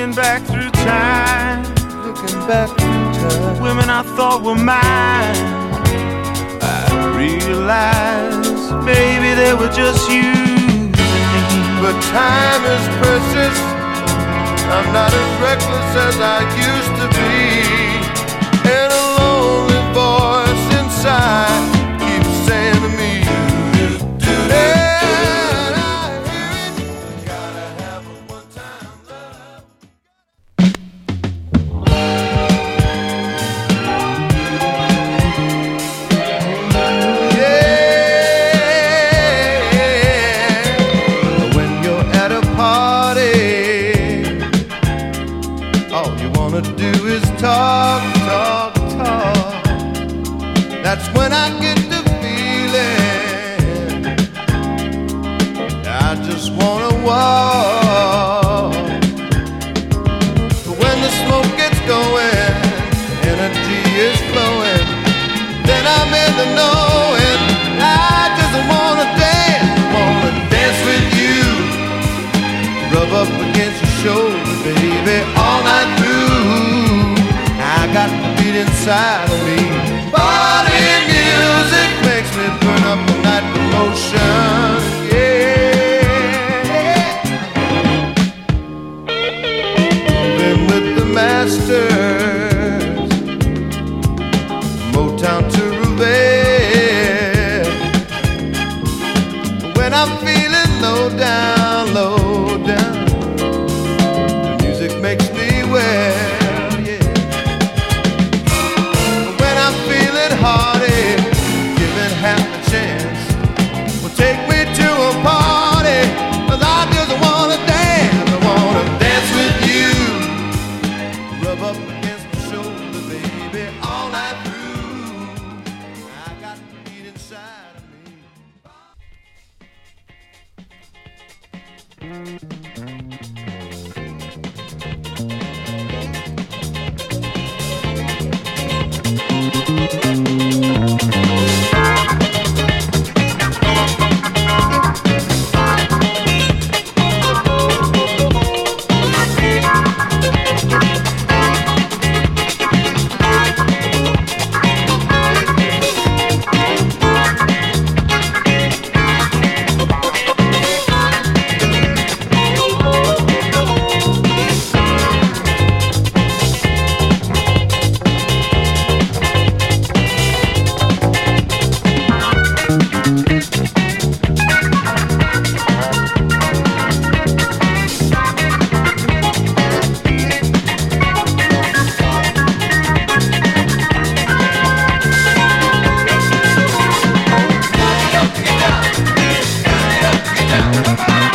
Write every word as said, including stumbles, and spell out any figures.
Looking back through time, looking back through time, women I thought were mine, I realized maybe they were just using me. But time is precious, I'm not as reckless as I used to be. And a lonely voice inside keeps saying to me, and I hear it, gotta have a one-time love. Yeah, when you're at a party, all you wanna do is talk, talk, talk. That's when I get the feeling I just wanna walk. But when the smoke gets going, energy is flowing, then I'm in the knowing I just wanna dance, wanna dance with you. Rub up against your shoulder, baby, all night through. I got the beat inside of me. Body music makes me burn up the night with motion. Yeah, moving with the masters, Motown to Revere. When I'm feeling low down, low down, the music makes me well, yeah. When I'm feeling hearty, giving half a chance, well, take me to a party, 'cause I just wanna dance, I wanna dance with you. Rub up against my shoulder, baby, all night through. I got the beat inside of me. Bye.